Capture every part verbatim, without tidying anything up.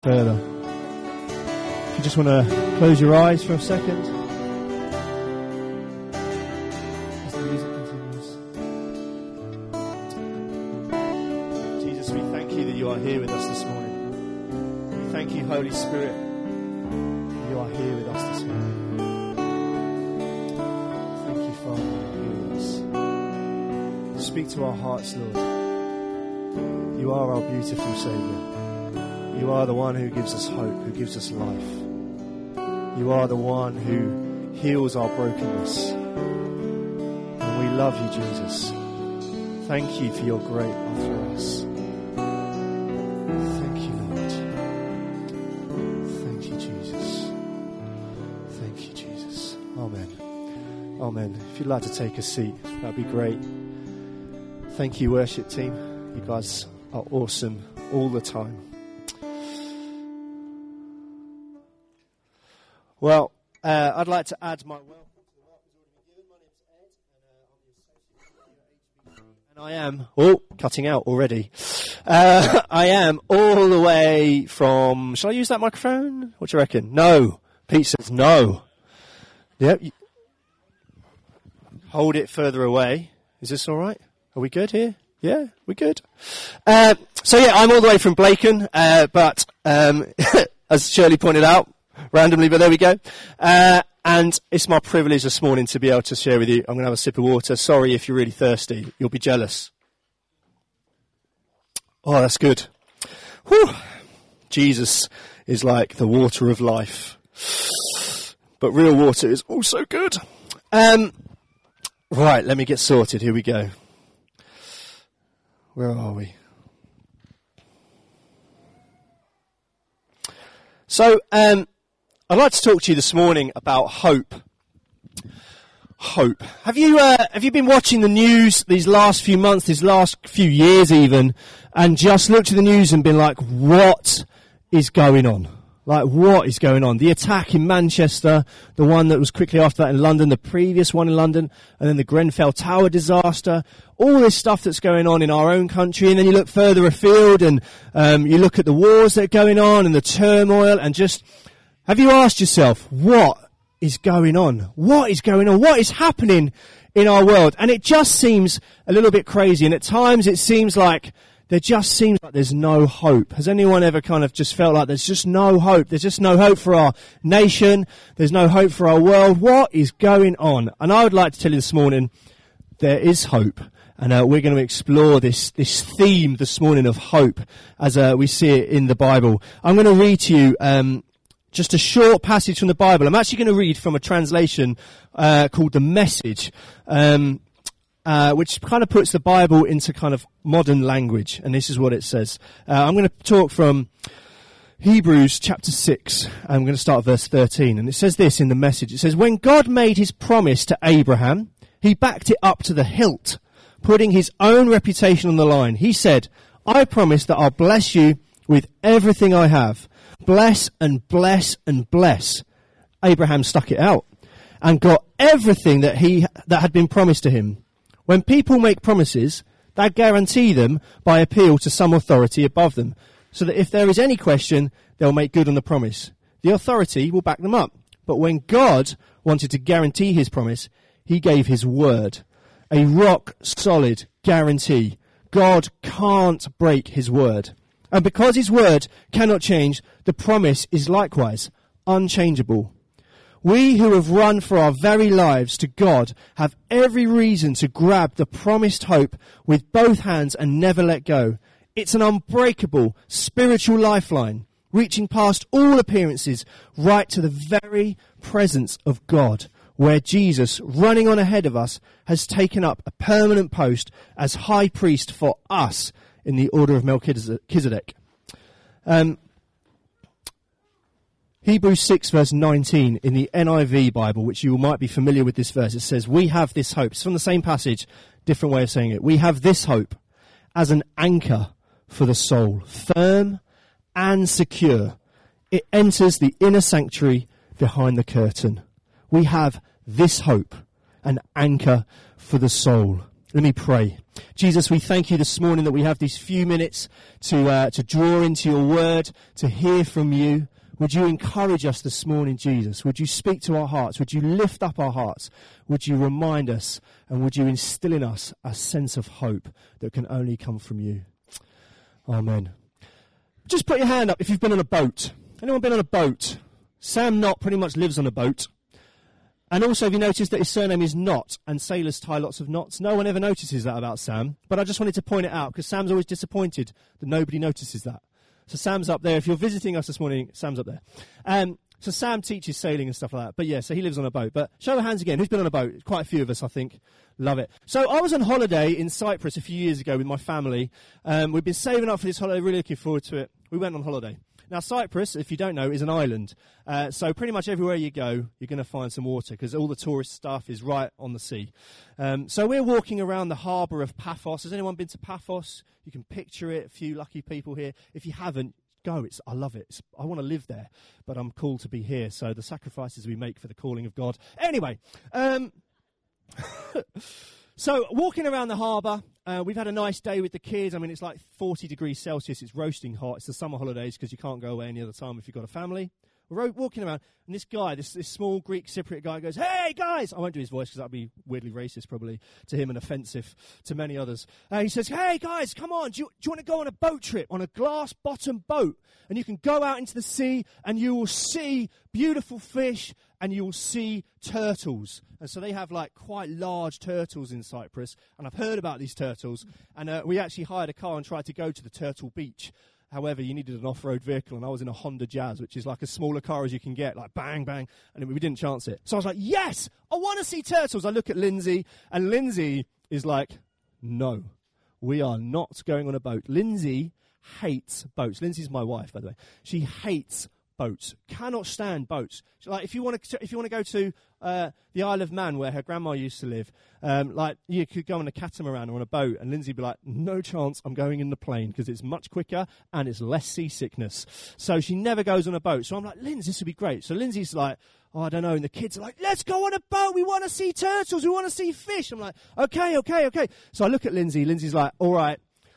further. If you just want to close your eyes for a second. As the music continues. Jesus, we thank you that you are here with us this morning. We thank you, Holy Spirit, that you are here with us this morning. Thank you, Father, for hearing us. Speak to our hearts, Lord. You are our beautiful Saviour. You are the one who gives us hope, who gives us life. You are the one who heals our brokenness. And we love you, Jesus. Thank you for your great love for us. Thank you, Lord. Thank you, Jesus. Thank you, Jesus. Amen. Amen. If you'd like to take a seat, that'd be great. Thank you, worship team. You guys are awesome all the time. Well, uh, I'd like to add my welcome to the welcome that's already been given. My name's Ed, and uh, I'm the Associate Pastor here at H B C, and I am, oh, cutting out already. Uh, I am all the way from, shall I use that microphone? What do you reckon? No. Pete says no. Yep. Hold it further away. Is this all right? Are we good here? Yeah, we're good. Uh, so yeah, I'm all the way from Blacon, uh, but um, as Shirley pointed out, randomly, but there we go. Uh, and it's my privilege this morning to be able to share with you. I'm going to have a sip of water. Sorry if you're really thirsty. You'll be jealous. Oh, that's good. Whew. Jesus is like the water of life. But real water is also good. Um, right, let me get sorted. Here we go. Where are we? So, um, I'd like to talk to you this morning about hope. Hope. Have you uh, have you been watching the news these last few months, these last few years even, and just looked at the news and been like, what is going on? Like, what is going on? The attack in Manchester, the one that was quickly after that in London, the previous one in London, and then the Grenfell Tower disaster, all this stuff that's going on in our own country, and then you look further afield and um, you look at the wars that are going on and the turmoil, and just, have you asked yourself, what is going on? What is going on? What is happening in our world? And it just seems a little bit crazy, and at times it seems like there just seems like there's no hope. Has anyone ever kind of just felt like there's just no hope? There's just no hope for our nation. There's no hope for our world. What is going on? And I would like to tell you this morning, there is hope. And uh, we're going to explore this this theme this morning of hope as uh, we see it in the Bible. I'm going to read to you um, just a short passage from the Bible. I'm actually going to read from a translation uh, called The Message, um Uh, which kind of puts the Bible into kind of modern language. And this is what it says. Uh, I'm going to talk from Hebrews chapter six. I'm going to start at verse thirteen. And it says this in the Message. It says, when God made his promise to Abraham, he backed it up to the hilt, putting his own reputation on the line. He said, I promise that I'll bless you with everything I have. Bless and bless and bless. Abraham stuck it out and got everything that he that had been promised to him. When people make promises, they guarantee them by appeal to some authority above them, so that if there is any question, they'll make good on the promise. The authority will back them up. But when God wanted to guarantee his promise, he gave his word, a rock-solid guarantee. God can't break his word. And because his word cannot change, the promise is likewise unchangeable. We who have run for our very lives to God have every reason to grab the promised hope with both hands and never let go. It's an unbreakable spiritual lifeline, reaching past all appearances right to the very presence of God, where Jesus, running on ahead of us, has taken up a permanent post as high priest for us in the order of Melchizedek. Um, Hebrews six verse nineteen in the N I V Bible, which you might be familiar with this verse, it says, we have this hope. It's from the same passage, different way of saying it. We have this hope as an anchor for the soul, firm and secure. It enters the inner sanctuary behind the curtain. We have this hope, an anchor for the soul. Let me pray. Jesus, we thank you this morning that we have these few minutes to uh, to draw into your word, to hear from you. Would you encourage us this morning, Jesus? Would you speak to our hearts? Would you lift up our hearts? Would you remind us, and would you instill in us a sense of hope that can only come from you? Amen. Just put your hand up if you've been on a boat. Anyone been on a boat? Sam Knott pretty much lives on a boat. And also, have you noticed that his surname is Knott, and sailors tie lots of knots? No one ever notices that about Sam, but I just wanted to point it out, because Sam's always disappointed that nobody notices that. So Sam's up there. If you're visiting us this morning, Sam's up there. Um, so Sam teaches sailing and stuff like that. But yeah, so he lives on a boat. But show of hands again. Who's been on a boat? Quite a few of us, I think. Love it. So I was on holiday in Cyprus a few years ago with my family. Um, we've been saving up for this holiday, really looking forward to it. We went on holiday. Now, Cyprus, if you don't know, is an island. Uh, so pretty much everywhere you go, you're going to find some water because all the tourist stuff is right on the sea. Um, so we're walking around the harbour of Paphos. Has anyone been to Paphos? You can picture it. A few lucky people here. If you haven't, go. It's, I love it. It's, I want to live there, but I'm called to be here. So the sacrifices we make for the calling of God. Anyway, um, so walking around the harbour. Uh, we've had a nice day with the kids. I mean, it's like forty degrees Celsius. It's roasting hot. It's the summer holidays because you can't go away any other time if you've got a family. We're walking around, and this guy, this, this small Greek Cypriot guy goes, "Hey, guys!" I won't do his voice because that would be weirdly racist probably to him and offensive to many others. Uh, he says, "Hey, guys, come on. Do you, do you want to go on a boat trip, on a glass-bottom boat? And you can go out into the sea, and you will see beautiful fish, and you will see turtles." And so they have, like, quite large turtles in Cyprus, and I've heard about these turtles, and uh, we actually hired a car and tried to go to the Turtle Beach. However, you needed an off-road vehicle, and I was in a Honda Jazz, which is like as small a car as you can get, like bang, bang, and we didn't chance it. So I was like, yes, I want to see turtles. I look at Lindsay, and Lindsay is like, no, we are not going on a boat. Lindsay hates boats. Lindsay's my wife, by the way. She hates boats, cannot stand boats. So, like, if you want to, if you want to go to uh, the Isle of Man, where her grandma used to live, um, like you could go on a catamaran or on a boat, and Lindsay'd be like, "No chance, I'm going in the plane because it's much quicker and it's less seasickness." So she never goes on a boat. So I'm like, "Lindsay, this would be great." So Lindsay's like, "Oh, I don't know," and the kids are like, "Let's go on a boat. We want to see turtles. We want to see fish." I'm like, "Okay, okay, okay." So I look at Lindsay. Lindsay's like, "All right."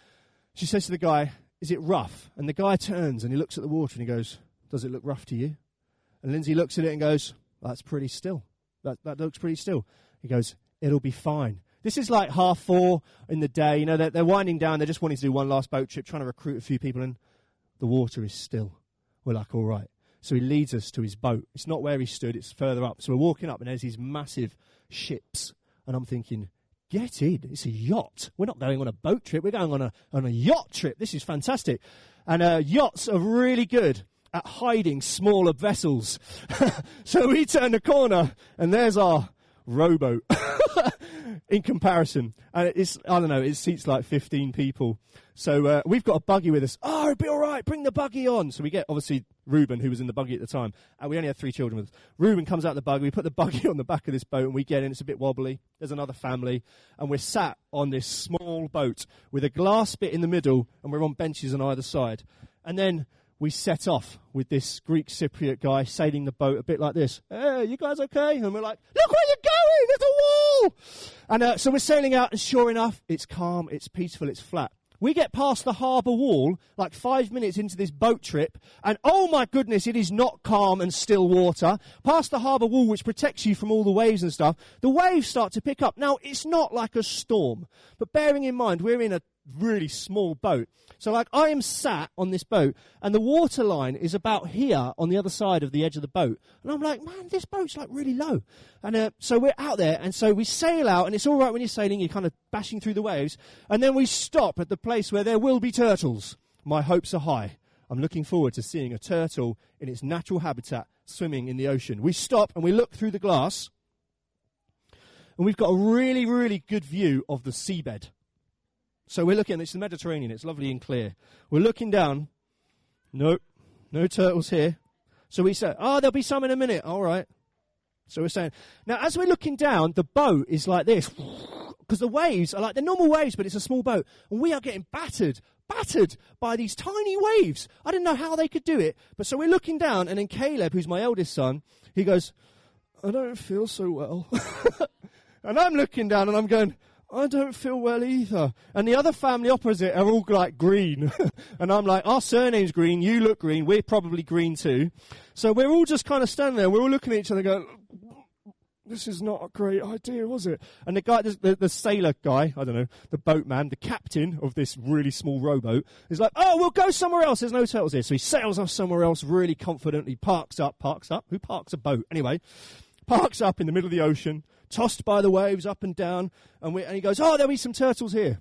She says to the guy, "Is it rough?" And the guy turns and he looks at the water and he goes, "Does it look rough to you?" And Lindsay looks at it and goes, "That's pretty still. That that looks pretty still." He goes, "It'll be fine." This is like half four in the day. You know, they're, they're winding down. They're just wanting to do one last boat trip, trying to recruit a few people, and the water is still. We're like, all right. So he leads us to his boat. It's not where he stood. It's further up. So we're walking up, and there's these massive ships. And I'm thinking, get in. It's a yacht. We're not going on a boat trip. We're going on a on a yacht trip. This is fantastic. And uh, yachts are really good at hiding smaller vessels. So we turn the corner, and there's our rowboat in comparison. And it's, I don't know, it seats like fifteen people. So uh, we've got a buggy with us. "Oh, it'll be all right, bring the buggy on." So we get, obviously, Reuben, who was in the buggy at the time. And we only had three children with us. Reuben comes out the buggy. We put the buggy on the back of this boat, and we get in. It's a bit wobbly. There's another family. And we're sat on this small boat with a glass bit in the middle, and we're on benches on either side. And then we set off with this Greek Cypriot guy sailing the boat a bit like this. "Hey, you guys okay?" And we're like, "Look where you're going, there's a wall!" And uh, so we're sailing out, and sure enough, it's calm, it's peaceful, it's flat. We get past the harbour wall, like five minutes into this boat trip, and oh my goodness, it is not calm and still water. Past the harbour wall, which protects you from all the waves and stuff, the waves start to pick up. Now, it's not like a storm, but bearing in mind, we're in a really small boat. So, like, I am sat on this boat, and the water line is about here on the other side of the edge of the boat. And I'm like, man, this boat's, like, really low. And uh, so we're out there, and so we sail out, and it's all right when you're sailing, you're kind of bashing through the waves. And then we stop at the place where there will be turtles. My hopes are high. I'm looking forward to seeing a turtle in its natural habitat swimming in the ocean. We stop, and we look through the glass, and we've got a really, really good view of the seabed. So we're looking, it's the Mediterranean, it's lovely and clear. We're looking down. Nope, no turtles here. So we say, "Oh, there'll be some in a minute." All right. So we're saying, now as we're looking down, the boat is like this. Because the waves are like, they're normal waves, but it's a small boat. And we are getting battered, battered by these tiny waves. I didn't know how they could do it. But so we're looking down, and then Caleb, who's my eldest son, he goes, "I don't feel so well." And I'm looking down, and I'm going, I don't feel well either. And the other family opposite are all like green. And I'm like, our surname's green, you look green, we're probably green too. So we're all just kind of standing there, we're all looking at each other and going, this is not a great idea, was it? And the guy, the, the sailor guy, I don't know, the boatman, the captain of this really small rowboat, is like, oh, we'll go somewhere else. There's no turtles here. So he sails off somewhere else really confidently, parks up, parks up. Who parks a boat? Anyway, parks up in the middle of the ocean, tossed by the waves up and down. And, we, and he goes, oh, there'll be some turtles here.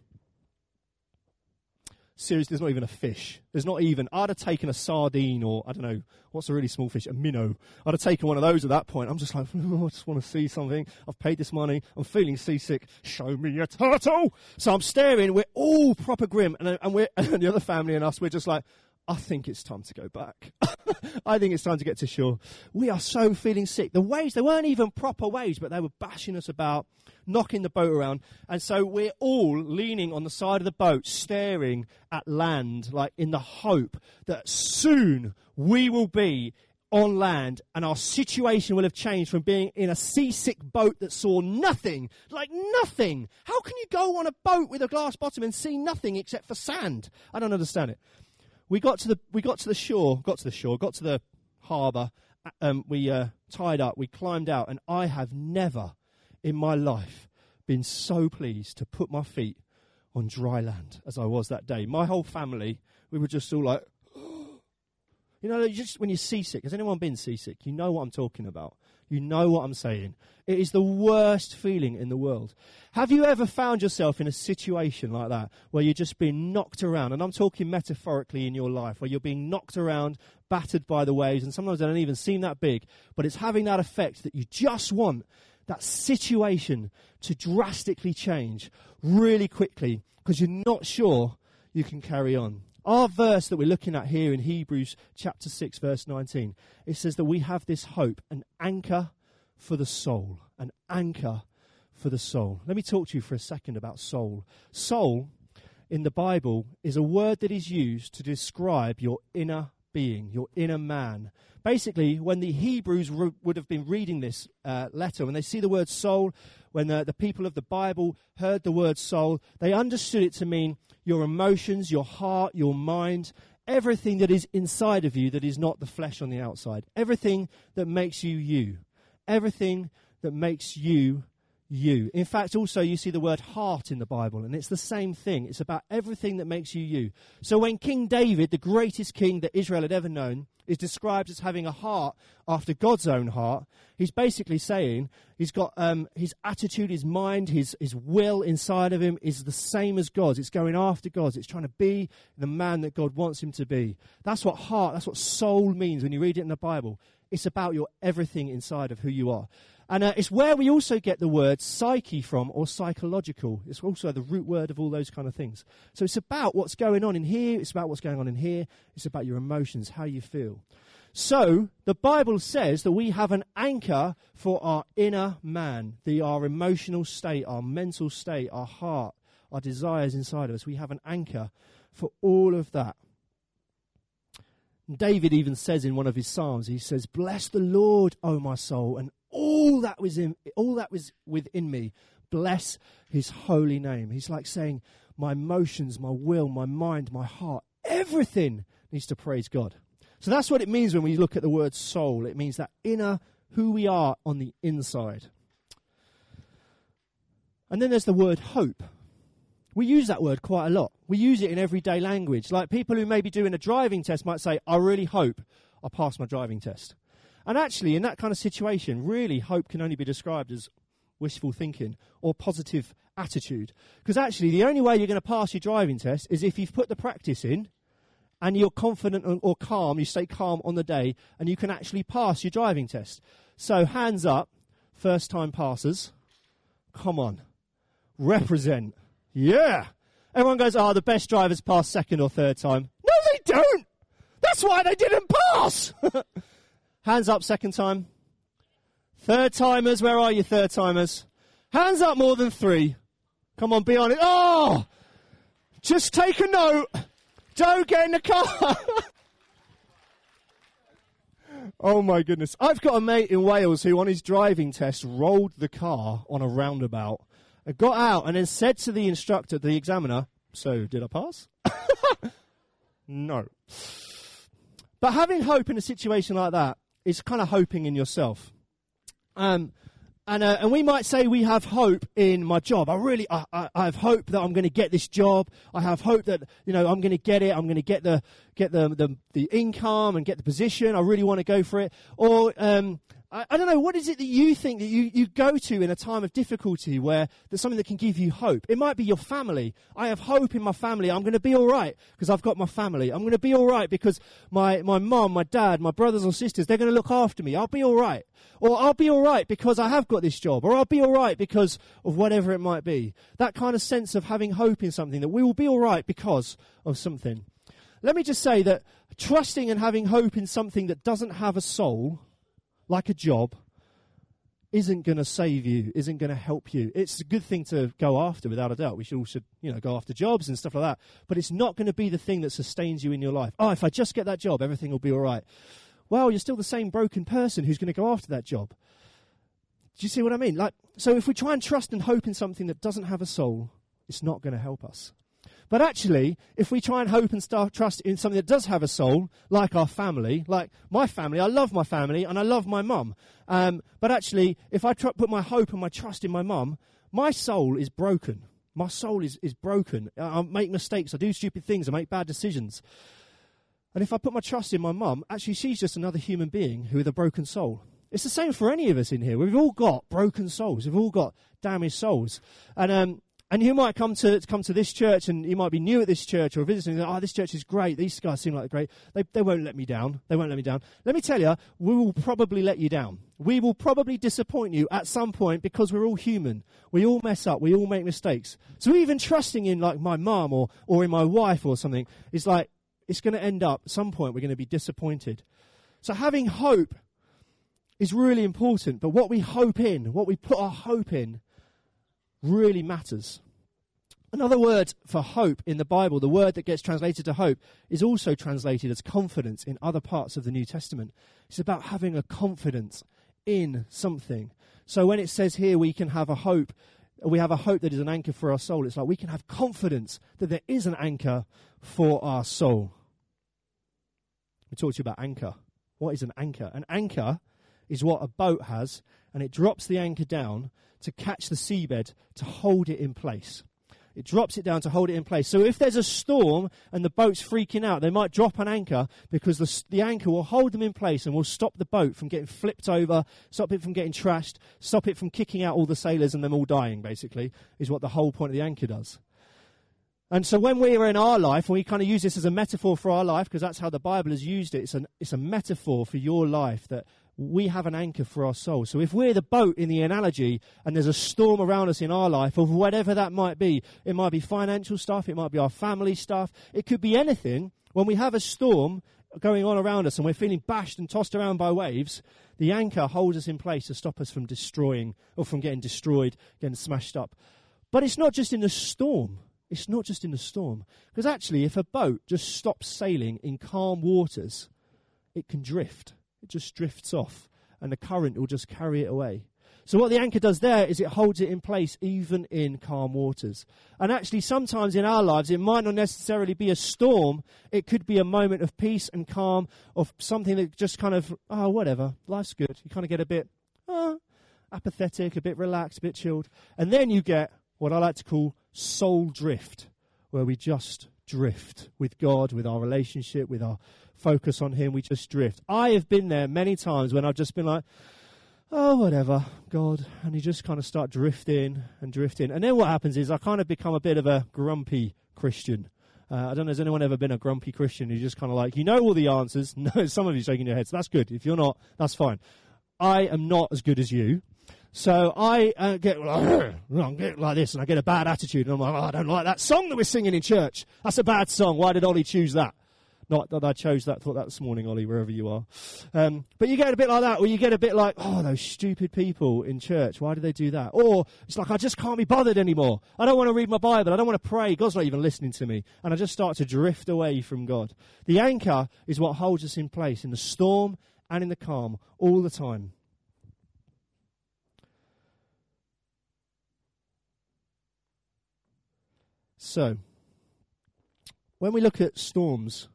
Seriously, there's not even a fish. There's not even, I'd have taken a sardine or, I don't know, what's a really small fish? A minnow. I'd have taken one of those at that point. I'm just like, oh, I just want to see something. I've paid this money. I'm feeling seasick. Show me a turtle. So I'm staring. We're all proper grim. And, and we're, and the other family and us, we're just like, I think it's time to go back. I think it's time to get to shore. We are so feeling sick. The waves, they weren't even proper waves, but they were bashing us about, knocking the boat around. And so we're all leaning on the side of the boat, staring at land, like in the hope that soon we will be on land and our situation will have changed from being in a seasick boat that saw nothing, like nothing. How can you go on a boat with a glass bottom and see nothing except for sand? I don't understand it. We got to the we got to the shore, got to the shore, got to the harbour. Um, we uh, tied up, we climbed out, and I have never in my life been so pleased to put my feet on dry land as I was that day. My whole family, we were just all like, you know, just when you're seasick. Has anyone been seasick? You know what I'm talking about. You know what I'm saying. It is the worst feeling in the world. Have you ever found yourself in a situation like that where you're just being knocked around? And I'm talking metaphorically in your life, where you're being knocked around, battered by the waves, and sometimes they don't even seem that big, but it's having that effect that you just want that situation to drastically change really quickly because you're not sure you can carry on. Our verse that we're looking at here in Hebrews chapter six, verse nineteen, it says that we have this hope, an anchor for the soul, an anchor for the soul. Let me talk to you for a second about soul. Soul in the Bible is a word that is used to describe your inner being, your inner man. Basically, when the Hebrews re- would have been reading this uh, letter, when they see the word soul, when the, the people of the Bible heard the word soul, they understood it to mean your emotions, your heart, your mind, everything that is inside of you that is not the flesh on the outside. Everything that makes you you. Everything that makes you you. In fact, also you see the word heart in the Bible, and it's the same thing. It's about everything that makes you you. So when King David, the greatest king that Israel had ever known, is described as having a heart after God's own heart, he's basically saying he's got um, his attitude, his mind, his, his will inside of him is the same as God's. It's going after God's. It's trying to be the man that God wants him to be. That's what heart, that's what soul means when you read it in the Bible. It's about your everything inside of who you are. And uh, it's where we also get the word psyche from, or psychological. It's also the root word of all those kind of things. So it's about what's going on in here. It's about what's going on in here. It's about your emotions, how you feel. So the Bible says that we have an anchor for our inner man, the our emotional state, our mental state, our heart, our desires inside of us. We have an anchor for all of that. David even says in one of his psalms, he says, "Bless the Lord, O my soul, and all that was in, all that was within me, bless his holy name." He's like saying, my emotions, my will, my mind, my heart, everything needs to praise God. So that's what it means when we look at the word soul. It means that inner, who we are on the inside. And then there's the word hope. We use that word quite a lot. We use it in everyday language. Like people who may be doing a driving test might say, I really hope I pass my driving test. And actually, in that kind of situation, really hope can only be described as wishful thinking or positive attitude. Because actually, the only way you're going to pass your driving test is if you've put the practice in and you're confident or calm, you stay calm on the day, and you can actually pass your driving test. So hands up, first time passers. Come on. Represent. Yeah. Everyone goes, oh, the best drivers pass second or third time. No, they don't. That's why they didn't pass. Hands up second time. Third timers, where are you third timers? Hands up more than three. Come on, be honest. Oh, just take a note. Don't get in the car. Oh my goodness. I've got a mate in Wales who on his driving test rolled the car on a roundabout. I got out and then said to the instructor, the examiner, so did I pass? No. But having hope in a situation like that is kind of hoping in yourself. Um, and uh, and we might say we have hope in my job. I really, I, I, I have hope that I'm going to get this job. I have hope that, you know, I'm going to get it. I'm going to get the get the, the the income and get the position. I really want to go for it. Or um, I, I don't know. What is it that you think that you, you go to in a time of difficulty where there's something that can give you hope? It might be your family. I have hope in my family. I'm going to be all right because I've got my family. I'm going to be all right because my my mum, my dad, my brothers or sisters, they're going to look after me. I'll be all right. Or I'll be all right because I have got this job. Or I'll be all right because of whatever it might be. That kind of sense of having hope in something, that we will be all right because of something. Let me just say that trusting and having hope in something that doesn't have a soul, like a job, isn't going to save you, isn't going to help you. It's a good thing to go after, without a doubt. We should all should, you know, go after jobs and stuff like that. But it's not going to be the thing that sustains you in your life. Oh, if I just get that job, everything will be all right. Well, you're still the same broken person who's going to go after that job. Do you see what I mean? Like, so if we try and trust and hope in something that doesn't have a soul, it's not going to help us. But actually, if we try and hope and start trust in something that does have a soul, like our family, like my family, I love my family and I love my mum. Um, but actually, if I try, put my hope and my trust in my mum, my soul is broken. My soul is, is broken. I, I make mistakes. I do stupid things. I make bad decisions. And if I put my trust in my mum, actually she's just another human being who with a broken soul. It's the same for any of us in here. We've all got broken souls. We've all got damaged souls. And um, and you might come to come to this church, and you might be new at this church or visiting. Oh, this church is great. These guys seem like they're great. They they won't let me down. They won't let me down. Let me tell you, we will probably let you down. We will probably disappoint you at some point because we're all human. We all mess up. We all make mistakes. So even trusting in like my mum or or in my wife or something is like, it's going to end up, at some point, we're going to be disappointed. So having hope is really important. But what we hope in, what we put our hope in, really matters. Another word for hope in the Bible, the word that gets translated to hope, is also translated as confidence in other parts of the New Testament. It's about having a confidence in something. So when it says here we can have a hope, we have a hope that is an anchor for our soul. It's like we can have confidence that there is an anchor for our soul. We talked to you about anchor. What is an anchor? An anchor is what a boat has, and it drops the anchor down to catch the seabed to hold it in place. It drops it down to hold it in place. So if there's a storm and the boat's freaking out, they might drop an anchor because the, the anchor will hold them in place and will stop the boat from getting flipped over, stop it from getting trashed, stop it from kicking out all the sailors and them all dying, basically, is what the whole point of the anchor does. And so when we're in our life, and we kind of use this as a metaphor for our life, because that's how the Bible has used it, it's, an, it's a metaphor for your life, that we have an anchor for our soul. So if we're the boat in the analogy, and there's a storm around us in our life, of whatever that might be, it might be financial stuff, it might be our family stuff, it could be anything. When we have a storm going on around us and we're feeling bashed and tossed around by waves, the anchor holds us in place to stop us from destroying, or from getting destroyed, getting smashed up. But it's not just in the storm. It's not just in the storm. Because actually, if a boat just stops sailing in calm waters, it can drift. It just drifts off, and the current will just carry it away. So what the anchor does there is it holds it in place even in calm waters. And actually, sometimes in our lives, it might not necessarily be a storm. It could be a moment of peace and calm, of something that just kind of, oh, whatever, life's good. You kind of get a bit oh, apathetic, a bit relaxed, a bit chilled. And then you get what I like to call soul drift, where we just drift with God, with our relationship, with our focus on Him. We just drift. I have been there many times when I've just been like, oh, whatever, God. And you just kind of start drifting and drifting. And then what happens is I kind of become a bit of a grumpy Christian. Uh, I don't know, has anyone ever been a grumpy Christian who's just kind of like, you know all the answers? No, some of you shaking your heads. That's good. If you're not, that's fine. I am not as good as you. So I uh, get, I get like this, and I get a bad attitude, and I'm like, oh, I don't like that song that we're singing in church. That's a bad song. Why did Ollie choose that? Not that I chose that, thought that this morning, Ollie, wherever you are. Um, but you get a bit like that, where you get a bit like, oh, those stupid people in church, why do they do that? Or it's like, I just can't be bothered anymore. I don't want to read my Bible. I don't want to pray. God's not even listening to me. And I just start to drift away from God. The anchor is what holds us in place in the storm and in the calm all the time. So, when we look at storms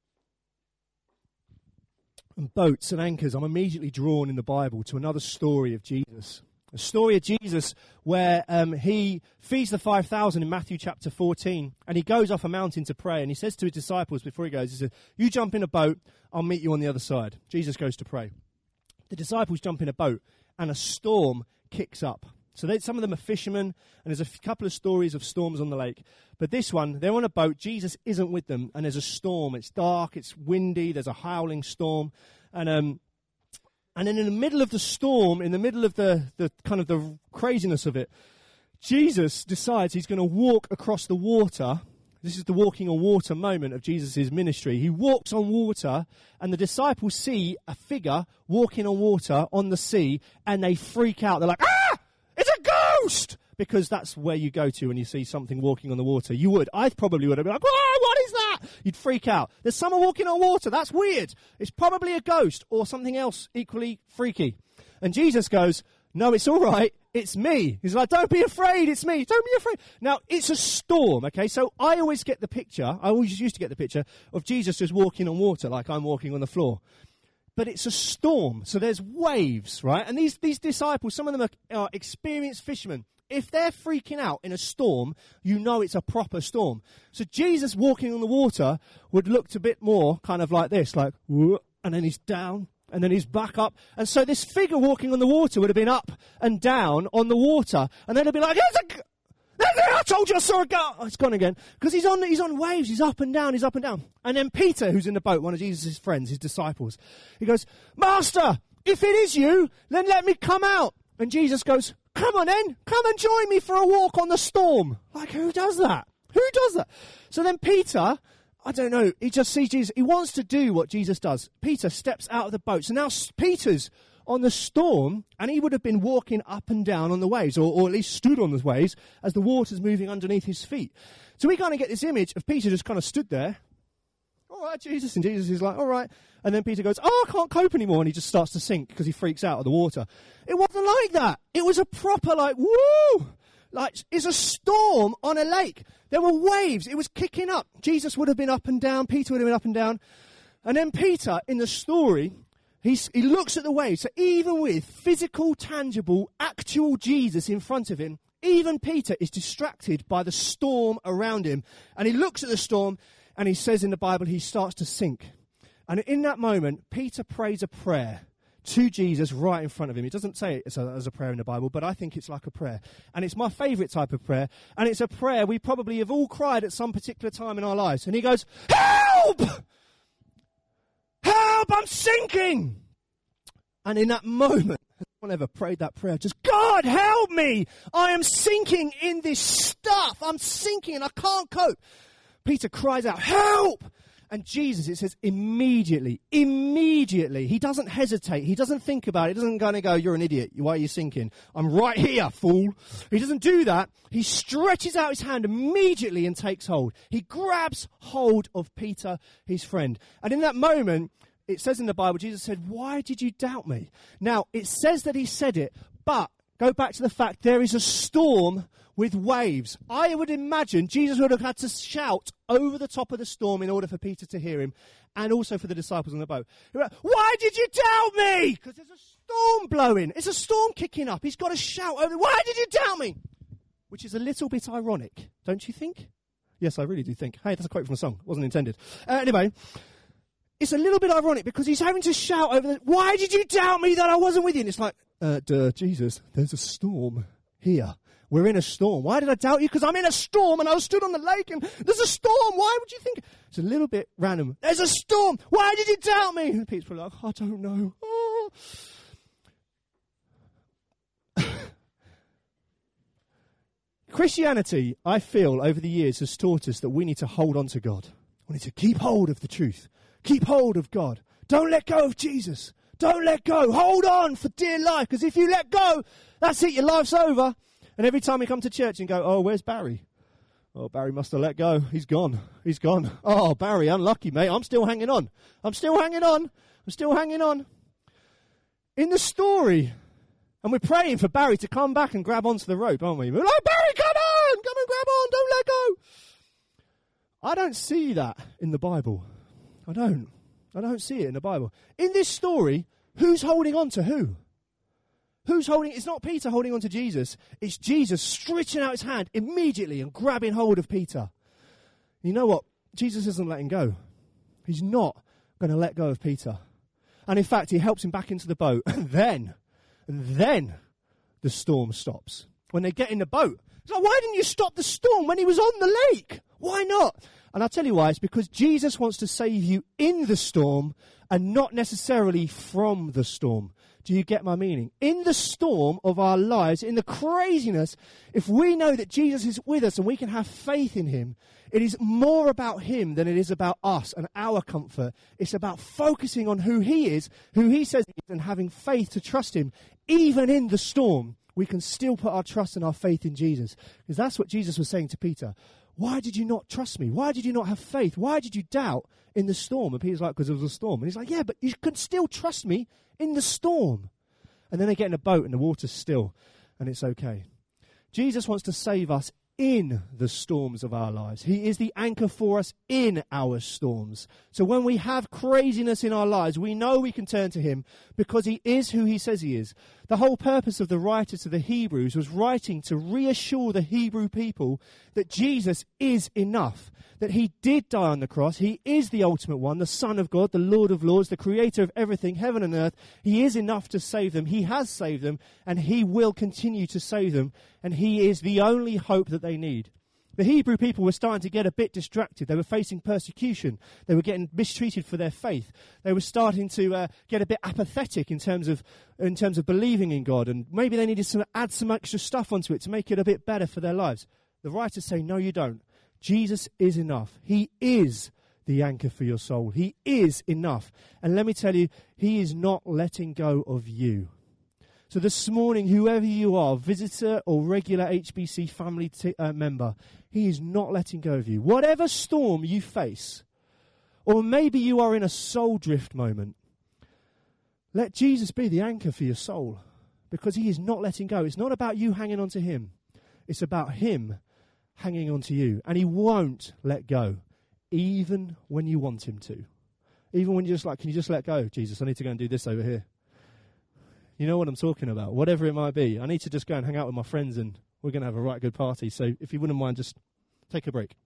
and boats and anchors, I'm immediately drawn in the Bible to another story of Jesus. A story of Jesus where um, he feeds the five thousand in Matthew chapter fourteen, and he goes off a mountain to pray, and he says to his disciples before he goes, he says, you jump in a boat, I'll meet you on the other side. Jesus goes to pray. The disciples jump in a boat, and a storm kicks up. So they, some of them are fishermen, and there's a f- couple of stories of storms on the lake. But this one, they're on a boat, Jesus isn't with them, and there's a storm. It's dark, it's windy, there's a howling storm. And um, and then in the middle of the storm, in the middle of the, the kind of the craziness of it, Jesus decides he's going to walk across the water. This is the walking on water moment of Jesus' ministry. He walks on water, and the disciples see a figure walking on water on the sea, and they freak out. They're like, ah! It's a ghost! Because that's where you go to when you see something walking on the water. You would. I probably would have been like, whoa, what is that? You'd freak out. There's someone walking on water. That's weird. It's probably a ghost or something else equally freaky. And Jesus goes, no, it's all right. It's me. He's like, don't be afraid. It's me. Don't be afraid. Now, it's a storm, okay? So I always get the picture, I always used to get the picture of Jesus just walking on water like I'm walking on the floor. But it's a storm, so there's waves, right? And these, these disciples, some of them are, are experienced fishermen. If they're freaking out in a storm, you know it's a proper storm. So Jesus walking on the water would look a bit more kind of like this, like, whoa, and then he's down, and then he's back up. And so this figure walking on the water would have been up and down on the water. And then it'd be like, there's a... G- I told you I saw a guy. Oh, it's gone again. Because he's on, he's on waves. He's up and down. He's up and down. And then Peter, who's in the boat, one of Jesus' friends, his disciples, he goes, Master, if it is you, then let me come out. And Jesus goes, come on then. Come and join me for a walk on the storm. Like, who does that? Who does that? So then Peter, I don't know, he just sees Jesus. He wants to do what Jesus does. Peter steps out of the boat. So now Peter's on the storm, and he would have been walking up and down on the waves, or, or at least stood on the waves as the water's moving underneath his feet. So we kind of get this image of Peter just kind of stood there. All right, Jesus. And Jesus is like, all right. And then Peter goes, oh, I can't cope anymore. And he just starts to sink because he freaks out of the water. It wasn't like that. It was a proper like, woo! Like, it's a storm on a lake. There were waves. It was kicking up. Jesus would have been up and down. Peter would have been up and down. And then Peter, in the story, He's, he looks at the waves. So even with physical, tangible, actual Jesus in front of him, even Peter is distracted by the storm around him. And he looks at the storm, and he says in the Bible, he starts to sink. And in that moment, Peter prays a prayer to Jesus right in front of him. He doesn't say it as a, as a prayer in the Bible, but I think it's like a prayer. And it's my favourite type of prayer. And it's a prayer we probably have all cried at some particular time in our lives. And he goes, help! Help, I'm sinking! And in that moment, has anyone ever prayed that prayer? Just, God, help me! I am sinking in this stuff. I'm sinking and I can't cope. Peter cries out, help! And Jesus, it says, immediately, immediately, he doesn't hesitate. He doesn't think about it. He doesn't kind of go, you're an idiot. Why are you sinking? I'm right here, fool. He doesn't do that. He stretches out his hand immediately and takes hold. He grabs hold of Peter, his friend. And in that moment, it says in the Bible, Jesus said, why did you doubt me? Now, it says that he said it, but go back to the fact there is a storm with waves. I would imagine Jesus would have had to shout over the top of the storm in order for Peter to hear him, and also for the disciples on the boat. Why did you doubt me? Because there's a storm blowing. It's a storm kicking up. He's got to shout over, why did you doubt me? Which is a little bit ironic, don't you think? Yes, I really do think. Hey, that's a quote from a song. It wasn't intended. Uh, anyway, it's a little bit ironic because he's having to shout over the, why did you doubt me that I wasn't with you? And it's like, uh, duh, Jesus, there's a storm here. We're in a storm. Why did I doubt you? Because I'm in a storm and I was stood on the lake and there's a storm. Why would you think? It's a little bit random. There's a storm. Why did you doubt me? And Peter's probably like, I don't know. Oh. Christianity, I feel, over the years has taught us that we need to hold on to God. We need to keep hold of the truth. Keep hold of God. Don't let go of Jesus. Don't let go. Hold on for dear life. Because if you let go, that's it. Your life's over. And every time we come to church and go, oh, where's Barry? Oh, Barry must have let go. He's gone. He's gone. Oh, Barry, unlucky, mate. I'm still hanging on. I'm still hanging on. I'm still hanging on. In the story, and we're praying for Barry to come back and grab onto the rope, aren't we? We're like, Barry, come on! Come and grab on! Don't let go! I don't see that in the Bible. I don't. I don't see it in the Bible. In this story, who's holding on to who? Who's holding? It's not Peter holding on to Jesus. It's Jesus stretching out his hand immediately and grabbing hold of Peter. You know what? Jesus isn't letting go. He's not going to let go of Peter. And in fact, he helps him back into the boat. And then, and then the storm stops. When they get in the boat, it's like, why didn't you stop the storm when he was on the lake? Why not? And I'll tell you why. It's because Jesus wants to save you in the storm and not necessarily from the storm. Do you get my meaning? In the storm of our lives, in the craziness, if we know that Jesus is with us and we can have faith in him, it is more about him than it is about us and our comfort. It's about focusing on who he is, who he says he is, and having faith to trust him. Even in the storm, we can still put our trust and our faith in Jesus. Because that's what Jesus was saying to Peter. Why did you not trust me? Why did you not have faith? Why did you doubt in the storm? And Peter's like, because it was a storm. And he's like, yeah, but you can still trust me in the storm. And then they get in a boat and the water's still and it's okay. Jesus wants to save us in the storms of our lives. He is the anchor for us in our storms. So when we have craziness in our lives, we know we can turn to him because he is who he says he is. The whole purpose of the writer to the Hebrews was writing to reassure the Hebrew people that Jesus is enough, that he did die on the cross. He is the ultimate one, the Son of God, the Lord of Lords, the creator of everything, heaven and earth. He is enough to save them. He has saved them and he will continue to save them. And he is the only hope that they need. The Hebrew people were starting to get a bit distracted. They were facing persecution. They were getting mistreated for their faith. They were starting to uh, get a bit apathetic in terms of in terms of believing in God. And maybe they needed to add some extra stuff onto it to make it a bit better for their lives. The writers say, no, you don't. Jesus is enough. He is the anchor for your soul. He is enough. And let me tell you, he is not letting go of you. So this morning, whoever you are, visitor or regular H B C family t- uh, member, he is not letting go of you. Whatever storm you face, or maybe you are in a soul drift moment, let Jesus be the anchor for your soul because he is not letting go. It's not about you hanging on to him. It's about him hanging on to you. And he won't let go, even when you want him to. Even when you're just like, can you just let go? Jesus, I need to go and do this over here. You know what I'm talking about, whatever it might be. I need to just go and hang out with my friends and we're going to have a right good party. So if you wouldn't mind, just take a break.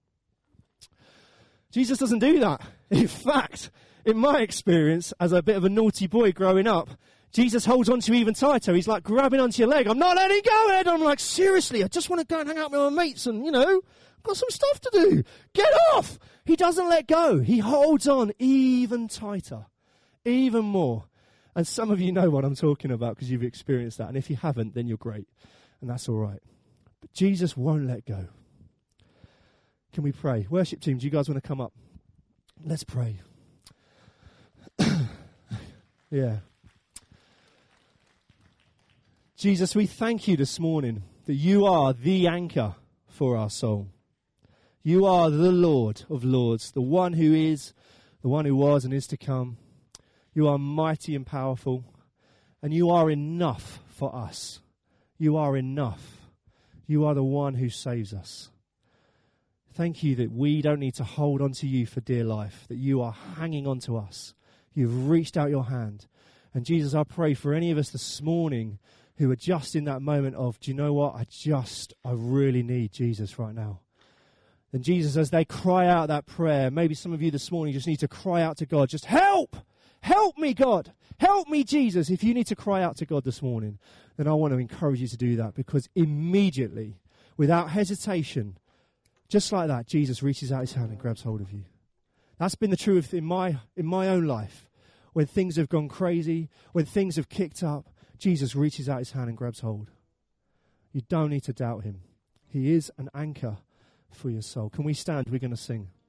Jesus doesn't do that. In fact, in my experience, as a bit of a naughty boy growing up, Jesus holds on to you even tighter. He's like grabbing onto your leg. I'm not letting go, Ed. I'm like, seriously, I just want to go and hang out with my mates and, you know, got some stuff to do. Get off. He doesn't let go. He holds on even tighter, even more. And some of you know what I'm talking about because you've experienced that. And if you haven't, then you're great. And that's all right. But Jesus won't let go. Can we pray? Worship team, do you guys want to come up? Let's pray. Yeah. Jesus, we thank you this morning that you are the anchor for our soul. You are the Lord of Lords, the one who is, the one who was and is to come. You are mighty and powerful, and you are enough for us. You are enough. You are the one who saves us. Thank you that we don't need to hold on to you for dear life, that you are hanging on to us. You've reached out your hand. And Jesus, I pray for any of us this morning who are just in that moment of, do you know what? I just, I really need Jesus right now. And Jesus, as they cry out that prayer, maybe some of you this morning just need to cry out to God, just help! Help me, God. Help me, Jesus. If you need to cry out to God this morning, then I want to encourage you to do that because immediately, without hesitation, just like that, Jesus reaches out his hand and grabs hold of you. That's been the truth in my in my own life. When things have gone crazy, when things have kicked up, Jesus reaches out his hand and grabs hold. You don't need to doubt him. He is an anchor for your soul. Can we stand? We're going to sing.